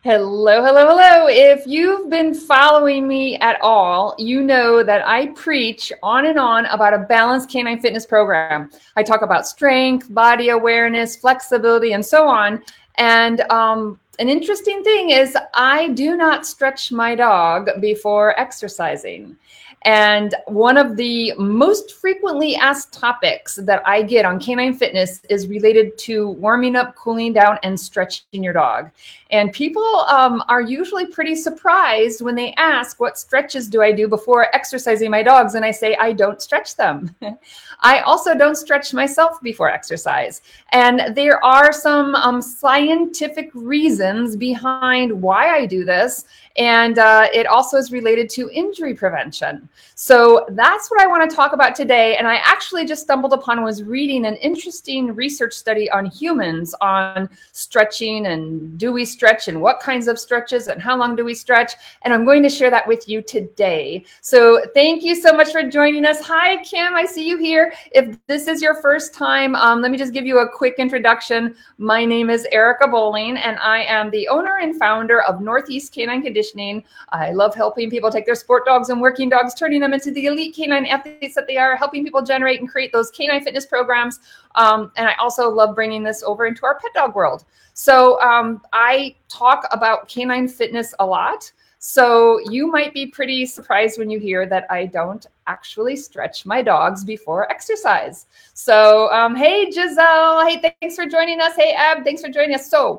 Hello, hello, hello. If you've been following me at all, you know that I preach on and on about a balanced canine fitness program. I talk about strength, body awareness, flexibility, and so on. And an interesting thing is I do not stretch my dog before exercising. And one of the most frequently asked topics that I get on canine fitness is related to warming up, cooling down, and stretching your dog. And people are usually pretty surprised when they ask, what stretches do I do before exercising my dogs? And I say, I don't stretch them. I also don't stretch myself before exercise. And there are some scientific reasons behind why I do this. And it also is related to injury prevention. So that's what I want to talk about today. And I actually just stumbled upon, was reading an interesting research study on humans on stretching and do we stretch and what kinds of stretches and how long do we stretch. And I'm going to share that with you today. So thank you so much for joining us. Hi, Kim, I see you here. If this is your first time, let me just give you a quick introduction. My name is Erica Bowling, and I am the owner and founder of Northeast Canine Conditioning. I love helping people take their sport dogs and working dogs, turning them into the elite canine athletes that they are, helping people generate and create those canine fitness programs. And I also love bringing this over into our pet dog world. So I talk about canine fitness a lot. So you might be pretty surprised when you hear that I don't actually stretch my dogs before exercise. So hey, Giselle, hey, thanks for joining us. Hey, Ab, thanks for joining us. So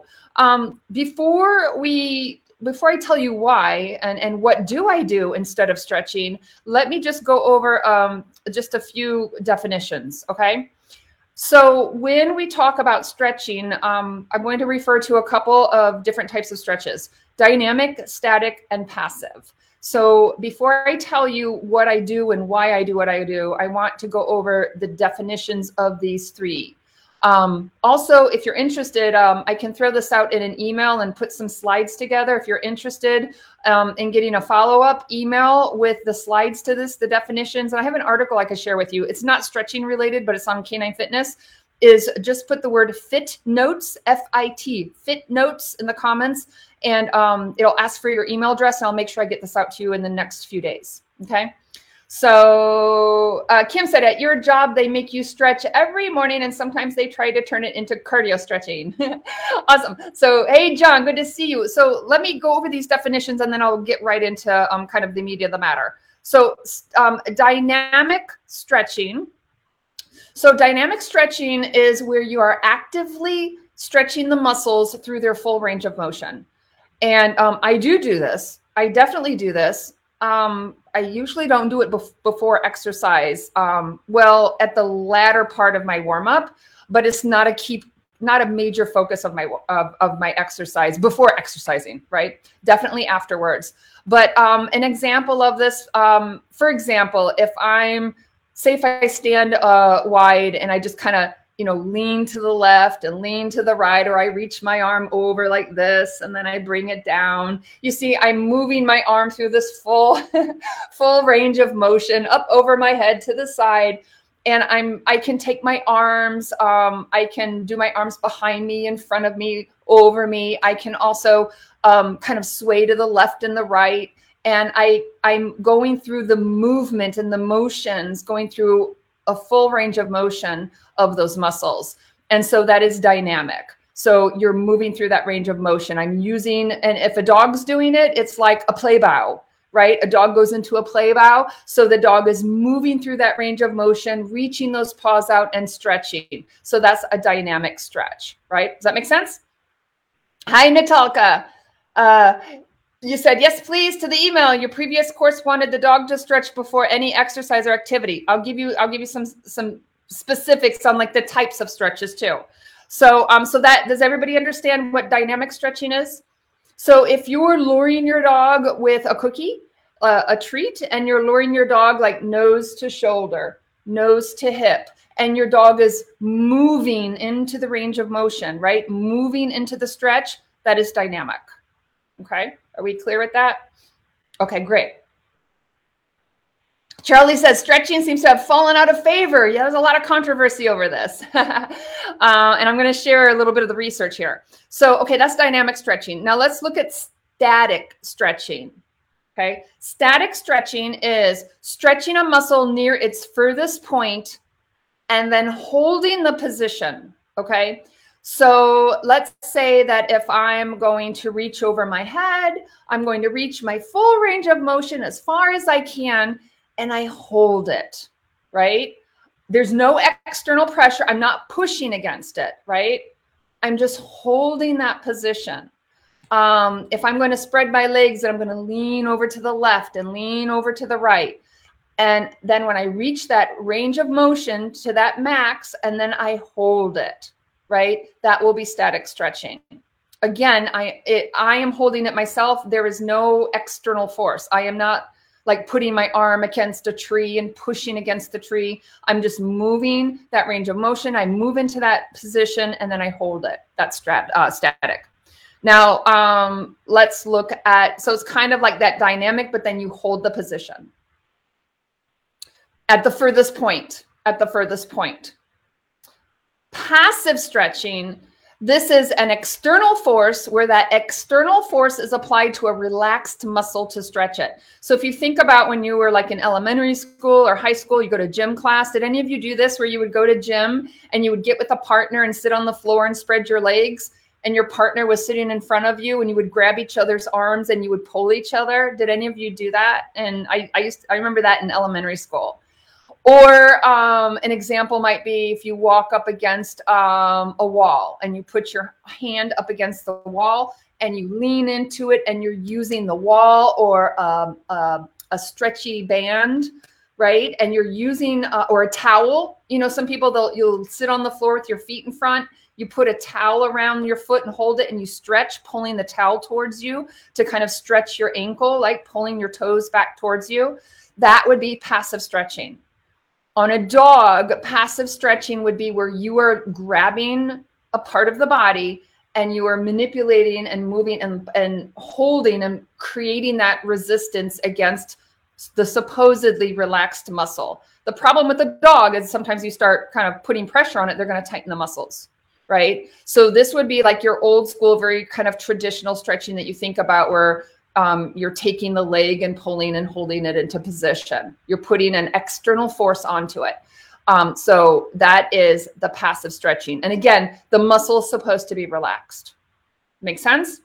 before I tell you why and what do I do instead of stretching, let me just go over just a few definitions, okay? So when we talk about stretching, I'm going to refer to a couple of different types of stretches: dynamic, static, and passive. So before I tell you what I do and why I do what I do, I want to go over the definitions of these three. Also, if you're interested, I can throw this out in an email and put some slides together. If you're interested in getting a follow-up email with the slides to this, the definitions, and I have an article I could share with you. It's not stretching related, but it's on canine fitness. Is just put the word fit notes, F-I-T, fit notes in the comments, and it'll ask for your email address, and I'll make sure I get this out to you in the next few days. Okay. So Kim said, at your job, they make you stretch every morning, and sometimes they try to turn it into cardio stretching. Awesome. So, hey, John, good to see you. So let me go over these definitions, and then I'll get right into kind of the meat of the matter. So dynamic stretching. So dynamic stretching is where you are actively stretching the muscles through their full range of motion. And I do this. I definitely do this. I usually don't do it before exercise. Well, at the latter part of my warm up, but it's not a major focus of my exercise before exercising, right? Definitely afterwards. But an example of this, for example, if I stand wide and I just kind of lean to the left and lean to the right, or I reach my arm over like this, and then I bring it down. You see, I'm moving my arm through this full range of motion up over my head to the side. And I can take my arms, I can do my arms behind me, in front of me, over me. I can also kind of sway to the left and the right. And I'm going through the movement and the motions, going through a full range of motion of those muscles. And so that is dynamic. So you're moving through that range of motion. I'm using, and if a dog's doing it, it's like a play bow, right? A dog goes into a play bow. So the dog is moving through that range of motion, reaching those paws out and stretching. So that's a dynamic stretch, right? Does that make sense? Hi, Natalka. You said, yes, please, to the email. Your previous course wanted the dog to stretch before any exercise or activity. I'll give you some specifics on like the types of stretches too. So, that, does everybody understand what dynamic stretching is? So if you're luring your dog with a cookie, a treat, and you're luring your dog like nose to shoulder, nose to hip, and your dog is moving into the range of motion, right? Moving into the stretch, that is dynamic. Okay, are we clear with that? Okay, great. Charlie says stretching seems to have fallen out of favor. Yeah, there's a lot of controversy over this. And I'm going to share a little bit of the research here. So, okay, that's dynamic stretching. Now let's look at static stretching. Okay, static stretching is stretching a muscle near its furthest point and then holding the position. Okay, so let's say that if I'm going to reach over my head, I'm going to reach my full range of motion as far as I can, and I hold it, right? There's no external pressure. I'm not pushing against it, right? I'm just holding that position. If I'm going to spread my legs, then I'm going to lean over to the left and lean over to the right. And then when I reach that range of motion to that max, and then I hold it, right? That will be static stretching. Again, I am holding it myself. There is no external force. I am not like putting my arm against a tree and pushing against the tree. I'm just moving that range of motion. I move into that position and then I hold it. That's static. Now, let's look at, so it's kind of like that dynamic, but then you hold the position at the furthest point, Passive stretching, this is an external force where that external force is applied to a relaxed muscle to stretch it. So if you think about when you were like in elementary school or high school, you go to gym class. Did any of you do this where you would go to gym and you would get with a partner and sit on the floor and spread your legs? And your partner was sitting in front of you and you would grab each other's arms and you would pull each other. Did any of you do that? And I remember that in elementary school. Or an example might be if you walk up against a wall and you put your hand up against the wall and you lean into it and you're using the wall or a stretchy band, right? And you're using, or a towel. You know, some people, you'll sit on the floor with your feet in front. You put a towel around your foot and hold it and you stretch, pulling the towel towards you to kind of stretch your ankle, like pulling your toes back towards you. That would be passive stretching. On a dog, passive stretching would be where you are grabbing a part of the body and you are manipulating and moving and holding and creating that resistance against the supposedly relaxed muscle. The problem with the dog is sometimes you start kind of putting pressure on it, they're going to tighten the muscles, right? So this would be like your old school, very kind of traditional stretching that you think about where you're taking the leg and pulling and holding it into position. You're putting an external force onto it. So that is the passive stretching. And again, the muscle is supposed to be relaxed. Make sense?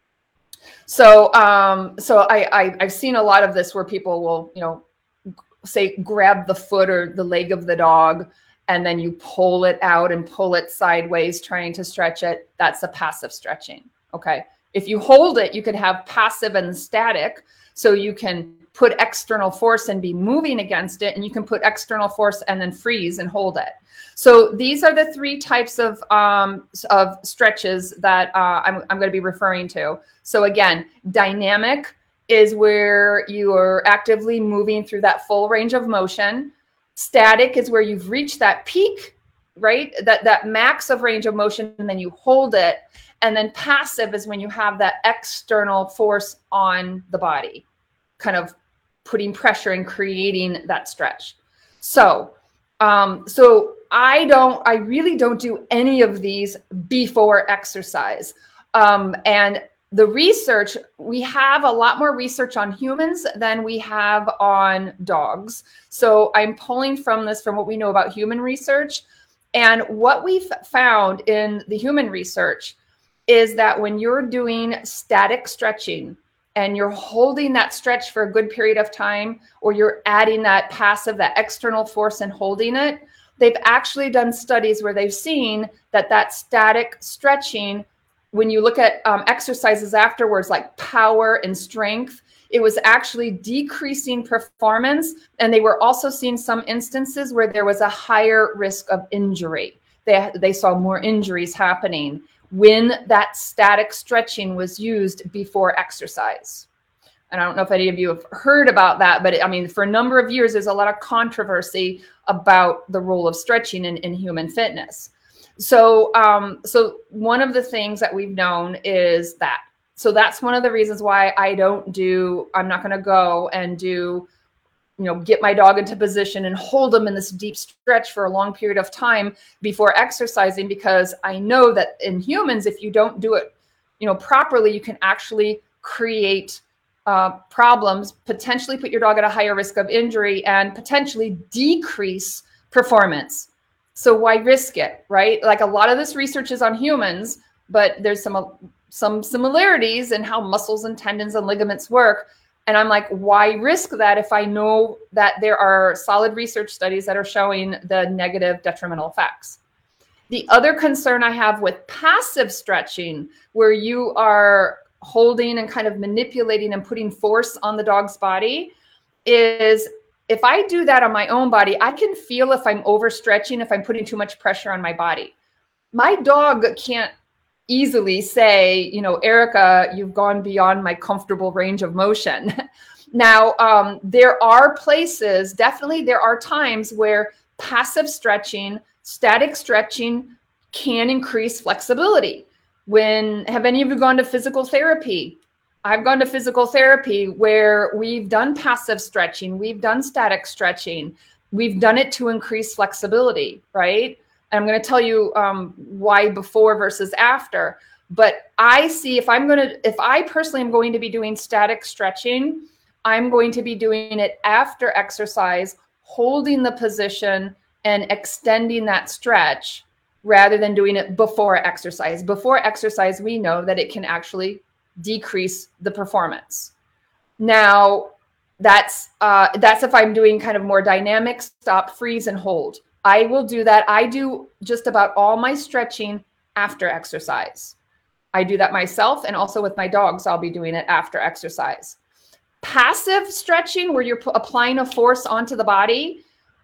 So, I've seen a lot of this where people will, you know, say grab the foot or the leg of the dog, and then you pull it out and pull it sideways, trying to stretch it. That's a passive stretching. Okay. If you hold it, you could have passive and static. So you can put external force and be moving against it, and you can put external force and then freeze and hold it. So these are the three types of stretches that I'm going to be referring to. So again, dynamic is where you are actively moving through that full range of motion. Static is where you've reached that peak, right? That max of range of motion, and then you hold it. And then passive is when you have that external force on the body, kind of putting pressure and creating that stretch. So I really don't do any of these before exercise. And the research, we have a lot more research on humans than we have on dogs. So I'm pulling from this from what we know about human research. And what we've found in the human research is that when you're doing static stretching and you're holding that stretch for a good period of time, or you're adding that passive, that external force and holding it, they've actually done studies where they've seen that static stretching, when you look at exercises afterwards, like power and strength, it was actually decreasing performance. And they were also seeing some instances where there was a higher risk of injury. They saw more injuries happening when that static stretching was used before exercise. And I don't know if any of you have heard about that, but I mean, for a number of years, there's a lot of controversy about the role of stretching in human fitness. So one of the things that we've known is that. So that's one of the reasons why I'm not going to go and do get my dog into position and hold them in this deep stretch for a long period of time before exercising, because I know that in humans, if you don't do it, properly, you can actually create problems, potentially put your dog at a higher risk of injury, and potentially decrease performance. So why risk it, right? Like, a lot of this research is on humans, but there's some similarities in how muscles and tendons and ligaments work. And I'm like, why risk that if I know that there are solid research studies that are showing the negative detrimental effects? The other concern I have with passive stretching, where you are holding and kind of manipulating and putting force on the dog's body, is if I do that on my own body, I can feel if I'm overstretching, if I'm putting too much pressure on my body. My dog can't easily say, Erica, you've gone beyond my comfortable range of motion. Now, there are places, definitely there are times where passive stretching, static stretching can increase flexibility. Have any of you gone to physical therapy? I've gone to physical therapy where we've done passive stretching, we've done static stretching, we've done it to increase flexibility, right? And I'm going to tell you why before versus after. But I see if I personally am going to be doing static stretching, I'm going to be doing it after exercise, holding the position and extending that stretch, rather than doing it before exercise. Before exercise, we know that it can actually decrease the performance. Now, that's if I'm doing kind of more dynamic stop, freeze, and hold. I will do that. I do just about all my stretching after exercise. I do that myself, and also with my dogs, I'll be doing it after exercise. Passive stretching, where you're applying a force onto the body,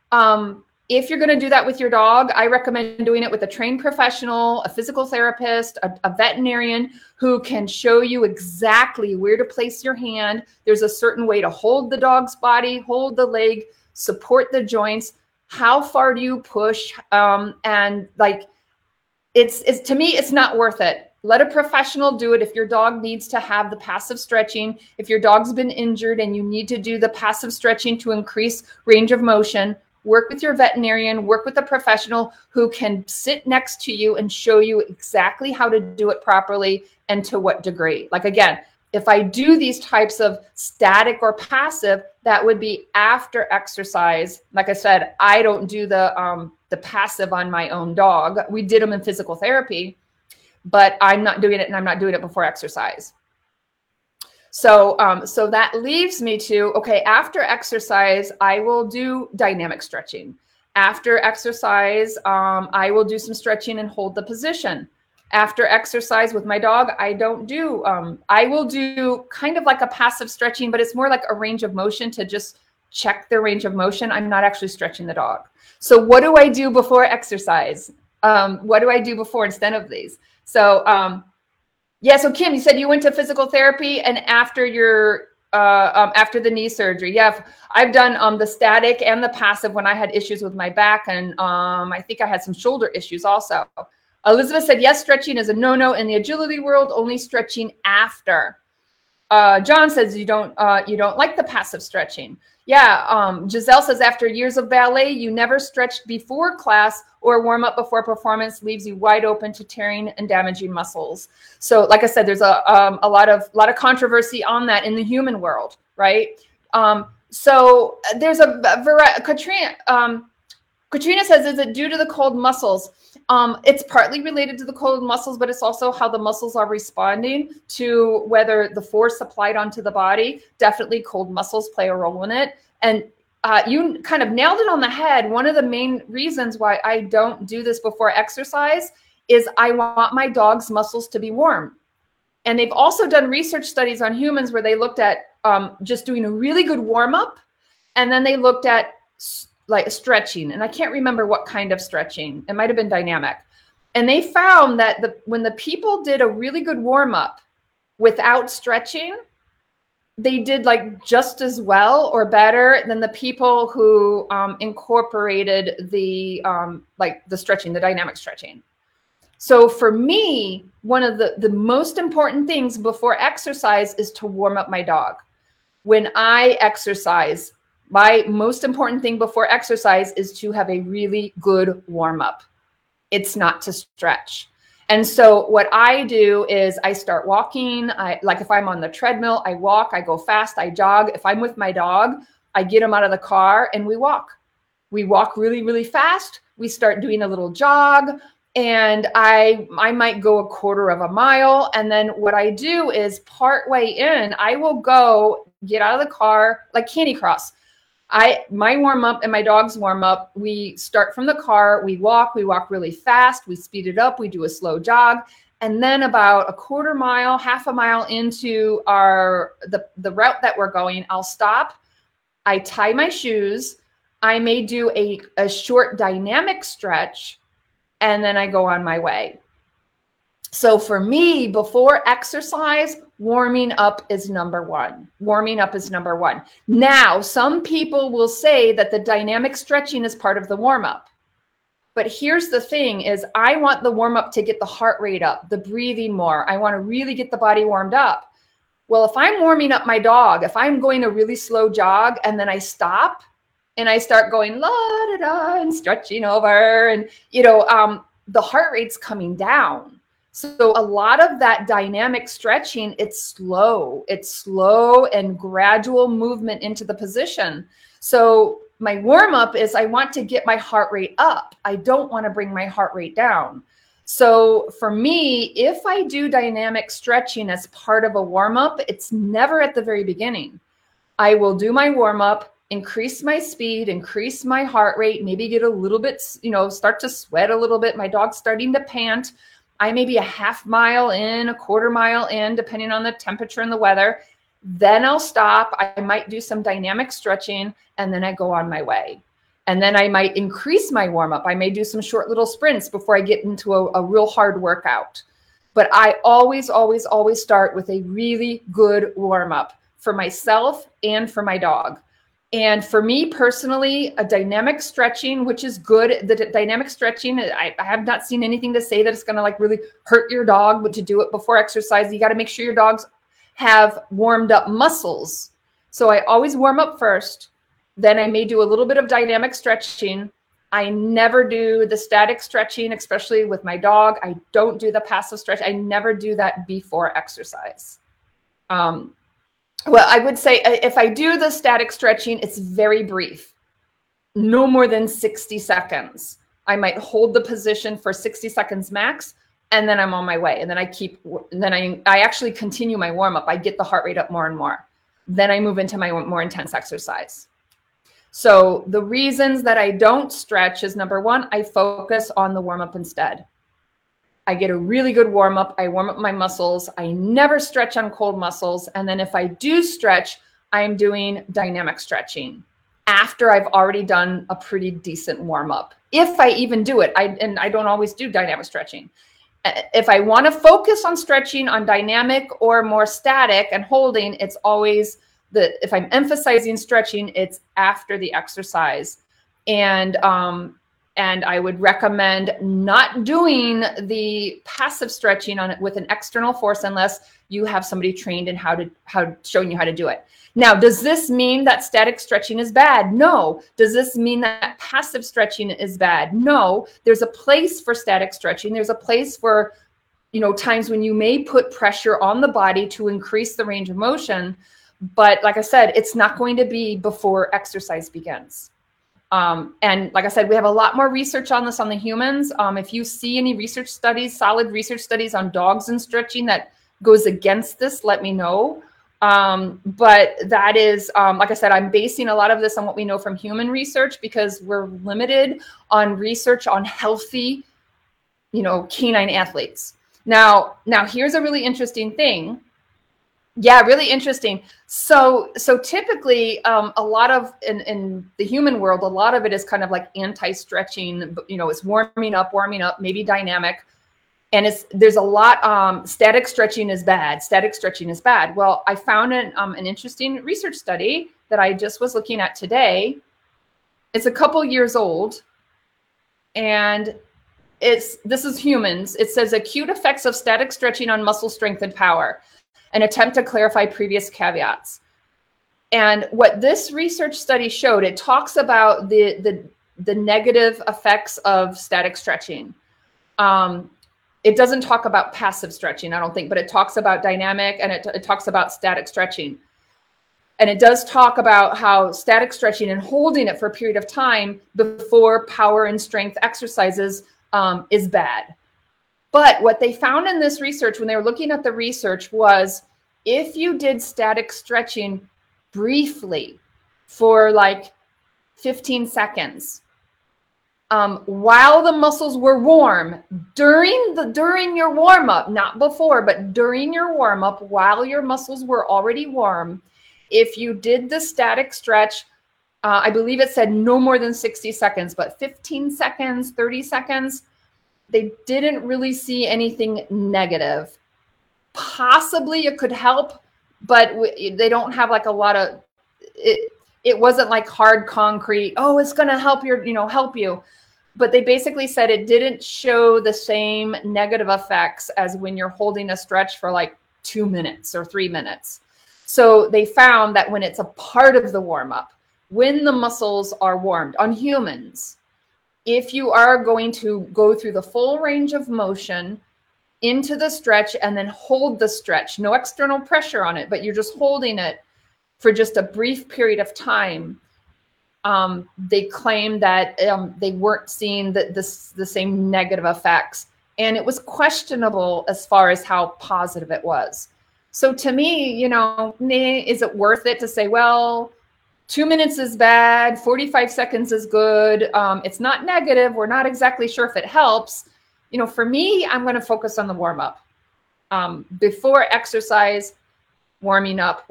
if you're going to do that with your dog, I recommend doing it with a trained professional, a physical therapist, a veterinarian who can show you exactly where to place your hand. There's a certain way to hold the dog's body, hold the leg, support the joints. How far do you push? And like, it's to me, it's not worth it. Let a professional do it. If your dog needs to have the passive stretching, if your dog's been injured and you need to do the passive stretching to increase range of motion, work with your veterinarian, work with a professional who can sit next to you and show you exactly how to do it properly and to what degree. Like, again, if I do these types of static or passive, that would be after exercise. Like I said, I don't do the passive on my own dog. We did them in physical therapy, but I'm not doing it, and I'm not doing it before exercise. So that leaves me to, okay, after exercise, I will do dynamic stretching. After exercise, I will do some stretching and hold the position. After exercise with my dog, I will do kind of like a passive stretching, but it's more like a range of motion to just check their range of motion. I'm not actually stretching the dog. So what do I do before exercise? What do I do before instead of these? So, yeah, so Kim, you said you went to physical therapy and after after the knee surgery. Yeah, I've done the static and the passive when I had issues with my back, and I think I had some shoulder issues also. Elizabeth said, yes, stretching is a no-no in the agility world, only stretching after. John says you don't like the passive stretching. Yeah, Giselle says after years of ballet, you never stretched before class or warm up before performance, leaves you wide open to tearing and damaging muscles. So like I said, there's a lot of controversy on that in the human world, right? So there's a variety. Katrina says, is it due to the cold muscles? It's partly related to the cold muscles, but it's also how the muscles are responding to whether the force applied onto the body. Definitely cold muscles play a role in it. And you kind of nailed it on the head. One of the main reasons why I don't do this before exercise is I want my dog's muscles to be warm. And they've also done research studies on humans where they looked at just doing a really good warm up. And then they looked at like stretching, and I can't remember what kind of stretching. It might've been dynamic. And they found that when the people did a really good warm up without stretching, they did like just as well or better than the people who incorporated the stretching, the dynamic stretching. So for me, one of the most important things before exercise is to warm up my dog. When I exercise, My most important thing before exercise is to have a really good warm up. It's not to stretch. And so what I do is I start walking. Like if I'm on the treadmill, I walk, I go fast, I jog. If I'm with my dog, I get him out of the car and we walk. We walk really, really fast. We start doing a little jog, and I might go a quarter of a mile. And then what I do is part way in, I will go get out of the car like Candy Cross. My warm up and my dog's warm up, we start from the car, we walk really fast, we speed it up, we do a slow jog. And then about a quarter mile, half a mile into the route that we're going, I'll stop. I tie my shoes. I may do a short dynamic stretch, and then I go on my way. So for me, before exercise, warming up is number one. Warming up is number one. Now, some people will say that the dynamic stretching is part of the warm up. But here's the thing is I want the warm up to get the heart rate up, the breathing more. I want to really get the body warmed up. Well, if I'm warming up my dog, if I'm going a really slow jog and then I stop and I start going la da da and stretching over, and the heart rate's coming down. So a lot of that dynamic stretching, it's slow and gradual movement into the position. So my warm up is I want to get my heart rate up. I don't want to bring my heart rate down. So for me, if I do dynamic stretching as part of a warm up, it's never at the very beginning. I will do my warm up, increase my speed, increase my heart rate, maybe get a little bit, start to sweat a little bit. My dog's starting to pant. I may be a half mile in, a quarter mile in, depending on the temperature and the weather. Then I'll stop. I might do some dynamic stretching, and then I go on my way. And then I might increase my warm up. I may do some short little sprints before I get into a real hard workout. But I always, always, always start with a really good warm up for myself and for my dog. And for me personally, a dynamic stretching, which is good, the dynamic stretching, I have not seen anything to say that it's going to like really hurt your dog, but to do it before exercise, you got to make sure your dogs have warmed up muscles. So I always warm up first. Then I may do a little bit of dynamic stretching. I never do the static stretching, especially with my dog. I don't do the passive stretch. I never do that before exercise. Well, I would say if I do the static stretching, it's very brief, no more than 60 seconds. I might hold the position for 60 seconds max, and then I'm on my way. And then I actually continue my warm up. I get the heart rate up more and more. Then I move into my more intense exercise. So the reasons that I don't stretch is number one, I focus on the warm up instead. I get a really good warm up. I warm up my muscles. I never stretch on cold muscles. And then if I do stretch, I'm doing dynamic stretching after I've already done a pretty decent warm up. If I even do it, and I don't always do dynamic stretching. If I want to focus on stretching on dynamic or more static and holding, it's always if I'm emphasizing stretching, it's after the exercise. And I would recommend not doing the passive stretching on it with an external force unless you have somebody trained in showing you how to do it. Now, does this mean that static stretching is bad? No. Does this mean that passive stretching is bad? No. There's a place for static stretching. There's a place for, times when you may put pressure on the body to increase the range of motion. But like I said, it's not going to be before exercise begins. And like I said, we have a lot more research on this on the humans. If you see any research studies, solid research studies on dogs and stretching that goes against this, let me know. But that is, like I said, I'm basing a lot of this on what we know from human research because we're limited on research on healthy, canine athletes. Now here's a really interesting thing. Yeah, really interesting. So typically, a lot of in the human world, a lot of it is kind of like anti-stretching. It's warming up, maybe dynamic, and there's a lot. Static stretching is bad. Static stretching is bad. Well, I found an interesting research study that I just was looking at today. It's a couple years old, and this is humans. It says acute effects of static stretching on muscle strength and power. An attempt to clarify previous caveats. And what this research study showed, it talks about the negative effects of static stretching. It doesn't talk about passive stretching, I don't think, but it talks about dynamic, and it talks about static stretching. And it does talk about how static stretching and holding it for a period of time before power and strength exercises is bad. But what they found in this research, when they were looking at the research, was if you did static stretching briefly for like 15 seconds, while the muscles were warm, during your warm-up, not before, but during your warm-up, while your muscles were already warm, if you did the static stretch, I believe it said no more than 60 seconds, but 15 seconds, 30 seconds, they didn't really see anything negative. Possibly it could help, but they don't have like a lot of it. It wasn't like hard concrete, oh, it's going to help help you. But they basically said it didn't show the same negative effects as when you're holding a stretch for like 2 minutes or 3 minutes. So they found that when it's a part of the warm-up, when the muscles are warmed on humans, if you are going to go through the full range of motion into the stretch and then hold the stretch, no external pressure on it, but you're just holding it for just a brief period of time, they claimed that they weren't seeing the same negative effects. And it was questionable as far as how positive it was. So to me, is it worth it to say, well, 2 minutes is bad, 45 seconds is good. It's not negative. We're not exactly sure if it helps. For me, I'm going to focus on the warm up. Before exercise, warming up.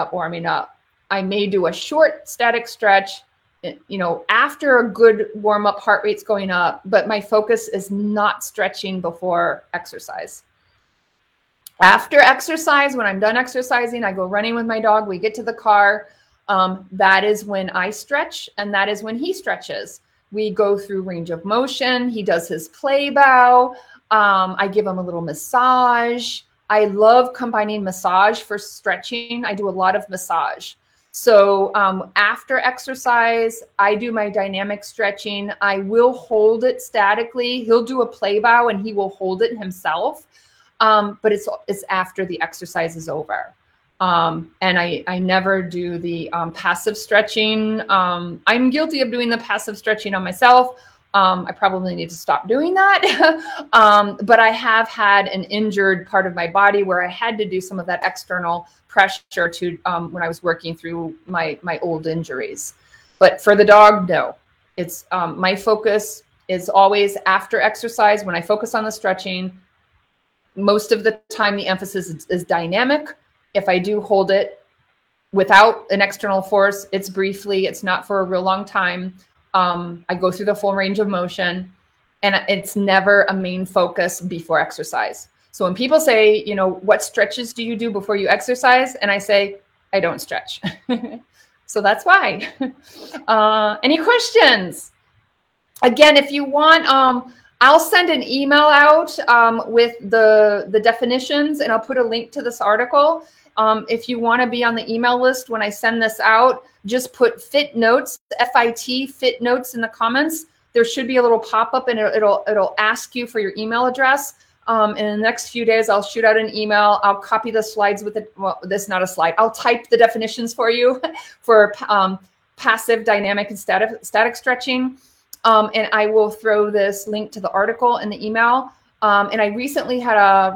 I may do a short static stretch, after a good warm up, heart rate's going up, but my focus is not stretching before exercise. After exercise, when I'm done exercising, I go running with my dog. We get to the car. That is when I stretch, and that is when he stretches. We go through range of motion. He does his play bow. I give him a little massage. I love combining massage for stretching. I do a lot of massage. So after exercise, I do my dynamic stretching. I will hold it statically. He'll do a play bow and he will hold it himself. But it's after the exercise is over. And I never do the passive stretching. I'm guilty of doing the passive stretching on myself. I probably need to stop doing that. But I have had an injured part of my body where I had to do some of that external pressure to when I was working through my old injuries. But for the dog, no. It's my focus is always after exercise. When I focus on the stretching, most of the time the emphasis is dynamic. If I do hold it without an external force, it's briefly, it's not for a real long time. I go through the full range of motion, and it's never a main focus before exercise. So when people say, what stretches do you do before you exercise? And I say, I don't stretch. So that's why. Any questions? Again, if you want, I'll send an email out with the definitions, and I'll put a link to this article. If you want to be on the email list when I send this out, just put fit notes, FIT, fit notes in the comments. There should be a little pop-up, and it'll ask you for your email address. In the next few days, I'll shoot out an email. I'll copy the slides with it. Well, this is not a slide. I'll type the definitions for you for passive, dynamic, and static stretching. And I will throw this link to the article in the email. And I recently had I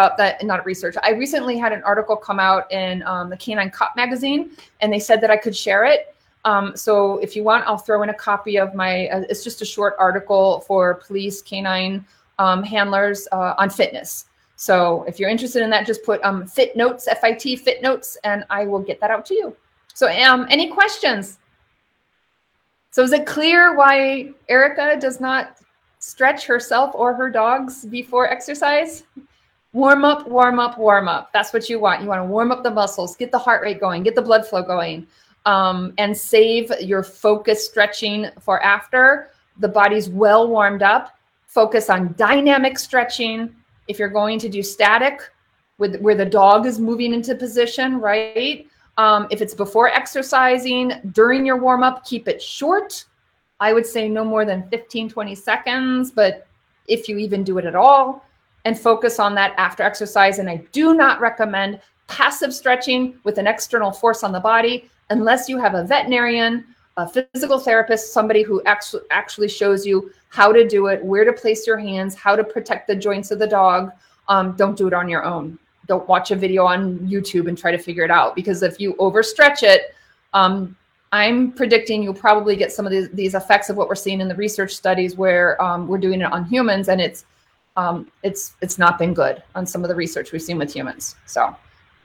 recently had an article come out in the Canine Cop magazine, and they said that I could share it. So if you want, I'll throw in a copy of my, it's just a short article for police canine handlers on fitness. So if you're interested in that, just put fit notes, FIT, fit notes, and I will get that out to you. So any questions? So is it clear why Erica does not stretch herself or her dogs before exercise? Warm up, warm up, warm up. That's what you want. You want to warm up the muscles, get the heart rate going, get the blood flow going, and save your focus stretching for after the body's well warmed up. Focus on dynamic stretching. If you're going to do static, where the dog is moving into position, right? If it's before exercising, during your warm-up, keep it short. I would say no more than 15, 20 seconds, but if you even do it at all, and focus on that after exercise. And I do not recommend passive stretching with an external force on the body unless you have a veterinarian, a physical therapist, somebody who actually shows you how to do it, where to place your hands, how to protect the joints of the dog. Don't do it on your own. Don't watch a video on YouTube and try to figure it out, because if you overstretch it, I'm predicting you'll probably get some of these effects of what we're seeing in the research studies where we're doing it on humans, and it's not been good on some of the research we've seen with humans. So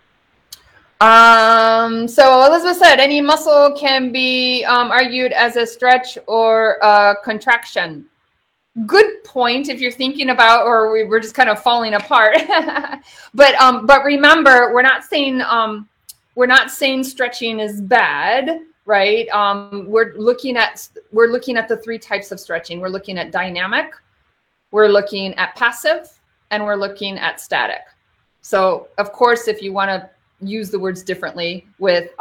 Elizabeth said, any muscle can be argued as a stretch or a contraction. Good point if you're thinking about, or we're just kind of falling apart. but remember, we're not saying stretching is bad, right? We're looking at the three types of stretching. We're looking at dynamic, we're looking at passive, and we're looking at static. So of course, if you want to use the words differently with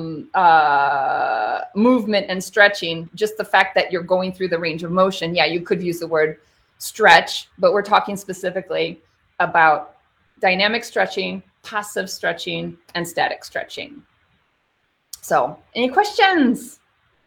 movement and stretching, just the fact that you're going through the range of motion, yeah, you could use the word stretch, but we're talking specifically about dynamic stretching, passive stretching, and static stretching. So any questions?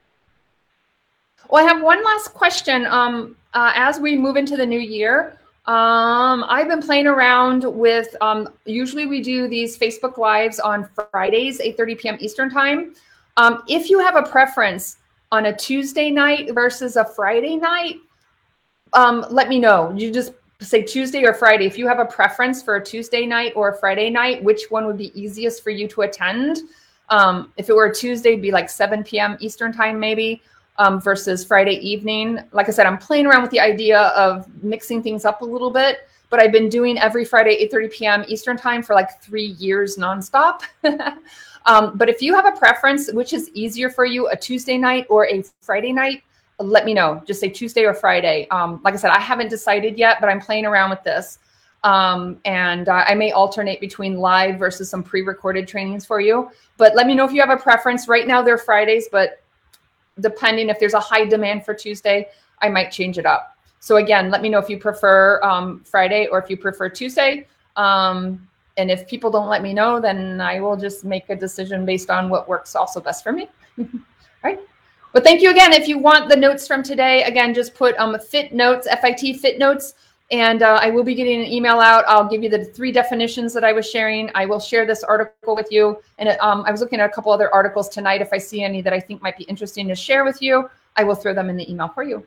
Well, I have one last question. As we move into the new year, I've been playing around with, usually we do these Facebook Lives on Fridays, 8:30 p.m. Eastern time. If you have a preference on a Tuesday night versus a Friday night, let me know. You just say Tuesday or Friday. If you have a preference for a Tuesday night or a Friday night, which one would be easiest for you to attend? If it were a Tuesday, it'd be like 7 p.m. Eastern time, maybe. Versus Friday evening. Like I said, I'm playing around with the idea of mixing things up a little bit, but I've been doing every Friday, 8:30 p.m. Eastern time for like 3 years nonstop. But if you have a preference, which is easier for you, a Tuesday night or a Friday night, let me know. Just say Tuesday or Friday. Like I said, I haven't decided yet, but I'm playing around with this. And I may alternate between live versus some pre-recorded trainings for you. But let me know if you have a preference. Right now they're Fridays, but depending if there's a high demand for Tuesday, I might change it up. So again, let me know if you prefer Friday or if you prefer Tuesday. And if people don't let me know, then I will just make a decision based on what works also best for me. All right. Well, thank you again. If you want the notes from today, again, just put fit notes, FIT fit notes, and I will be getting an email out. I'll give you the 3 definitions that I was sharing. I will share this article with you. And I was looking at a couple other articles tonight. If I see any that I think might be interesting to share with you, I will throw them in the email for you.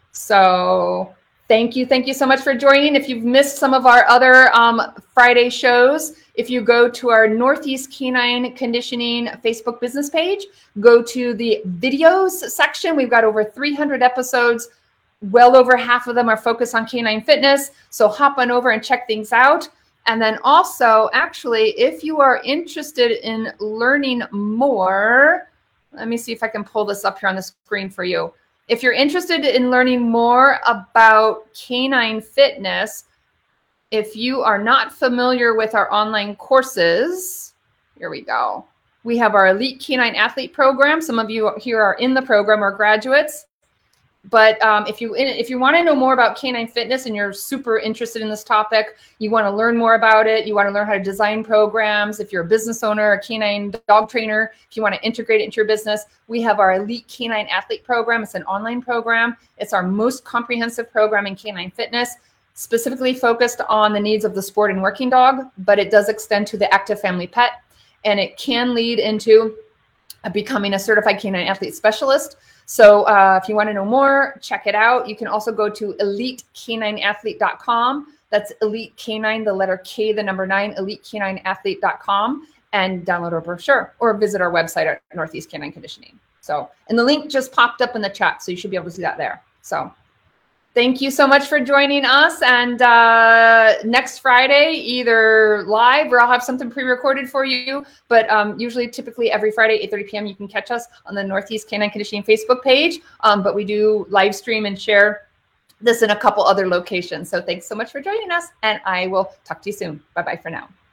So thank you. Thank you so much for joining. If you've missed some of our other Friday shows, if you go to our Northeast Canine Conditioning Facebook business page, go to the videos section. We've got over 300 episodes. Well over half of them are focused on canine fitness. So hop on over and check things out. And then also, actually, if you are interested in learning more, let me see if I can pull this up here on the screen for you. If you're interested in learning more about canine fitness, if you are not familiar with our online courses, here we go. We have our Elite Canine Athlete program. Some of you here are in the program or graduates. But if you want to know more about canine fitness and you're super interested in this topic, you want to learn more about it, you want to learn how to design programs, if you're a business owner, a canine dog trainer, if you want to integrate it into your business, we have our Elite Canine Athlete program. It's an online program. It's our most comprehensive program in canine fitness, specifically focused on the needs of the sport and working dog, but it does extend to the active family pet, and it can lead into becoming a certified canine athlete specialist. So if you want to know more, check it out. You can also go to elitecanineathlete.com. That's Elite Canine, the letter K, the number 9, elitecanineathlete.com, and download our brochure or visit our website at Northeast Canine Conditioning. So, and the link just popped up in the chat, so you should be able to see that there. So thank you so much for joining us. And next Friday, either live or I'll have something pre-recorded for you. But usually, typically every Friday, 8:30 p.m., you can catch us on the Northeast Canine Conditioning Facebook page. But we do live stream and share this in a couple other locations. So thanks so much for joining us. And I will talk to you soon. Bye-bye for now.